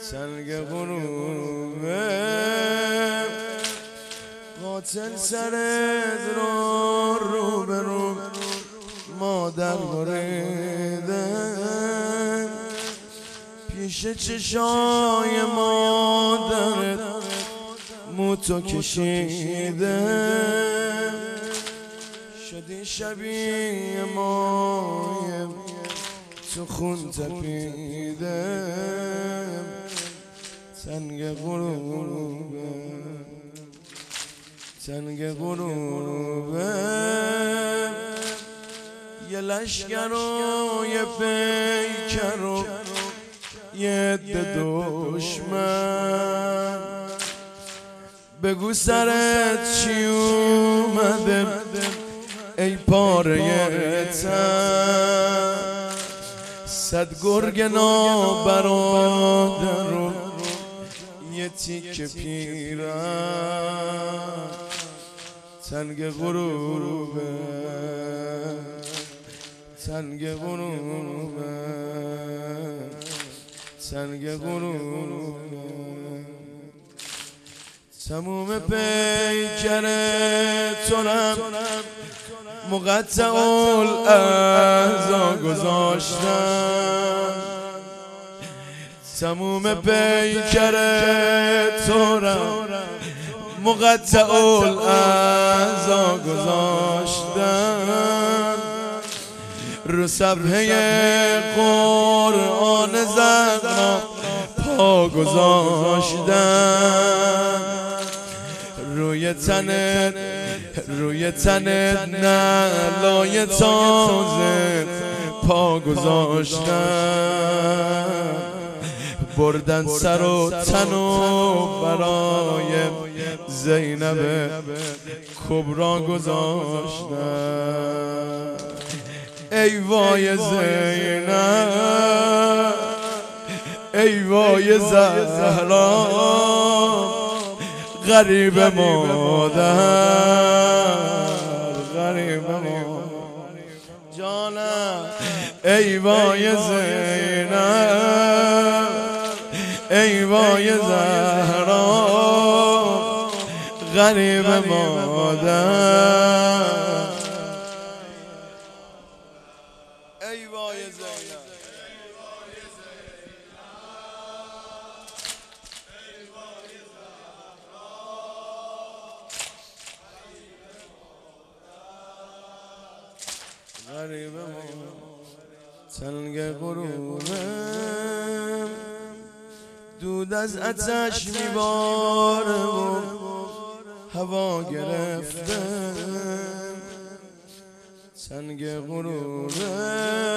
سنگ غروبه قاتل سرت رو به رو مادر بریده پیش چشای مادرت موتو کشیده شدی شبیه مایم تو خون تپیده سنگ غروبه سنگ غروبه یه لشگر و یه پیکر و یه عده دشمن بگو سرت چی اومده ای پاره تن صد گرگ نابرادر و یه تیک پیرن سنگ غروبه سنگ غروبه سنگ غروبه تموم پیکر تونم مقطع الاعضا گذاشتم تموم پیکر تونم مقطع الاعضا گذاشتم رو صفحه قرآن زغرا پا گذاشتم روی تنت نعلای تازه پا گذاشتم بردن سر و تن و برای زینب کبرا گذاشتم ای وای زینب ای وای زهرا غریب مادر غریب مادر جانم ای وای زینب ای وای زهرا غریب مادر ای وای زینب غریب سنگ غروبه دود از آتش میباره و هوا گرفته سنگ غروبه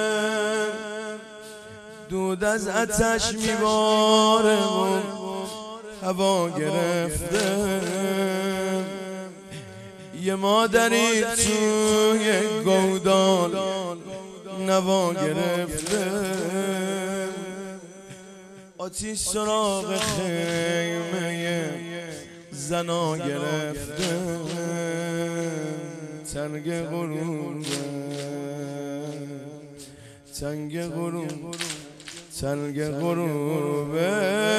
دود از آتش میباره و هوا گرفته یه مادری توی گودال نوا گرفته آتیش سراغ خیمه زنا گرفته سنگ غروبه سنگ غروبه سنگ غروبه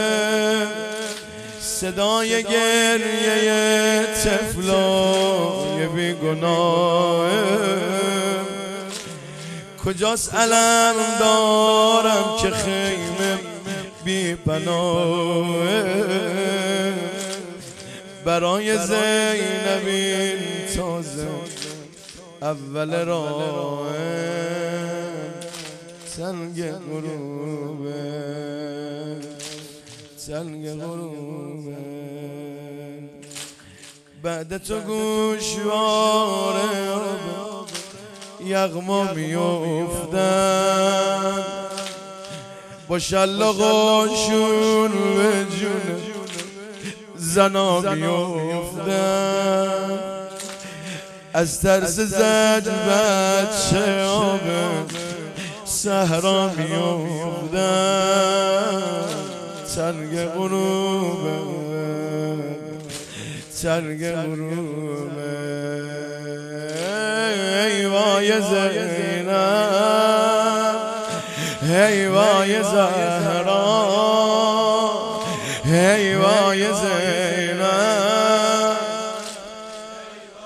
صدای گریه طفلای بیگناه کجاست علم دارم که خیمه بی پناه برای زینب این تازه اول راه سنگ غروبه سنگ غروبه بعد تو گوشواره یغما میافتن با شلاقاشون به جون زنا میافتن از ترس زج بچه ها به صحرا میافتن سنگ غروبه سنگ غروبه ای وای زینب ای وای زهرا هی وای زینب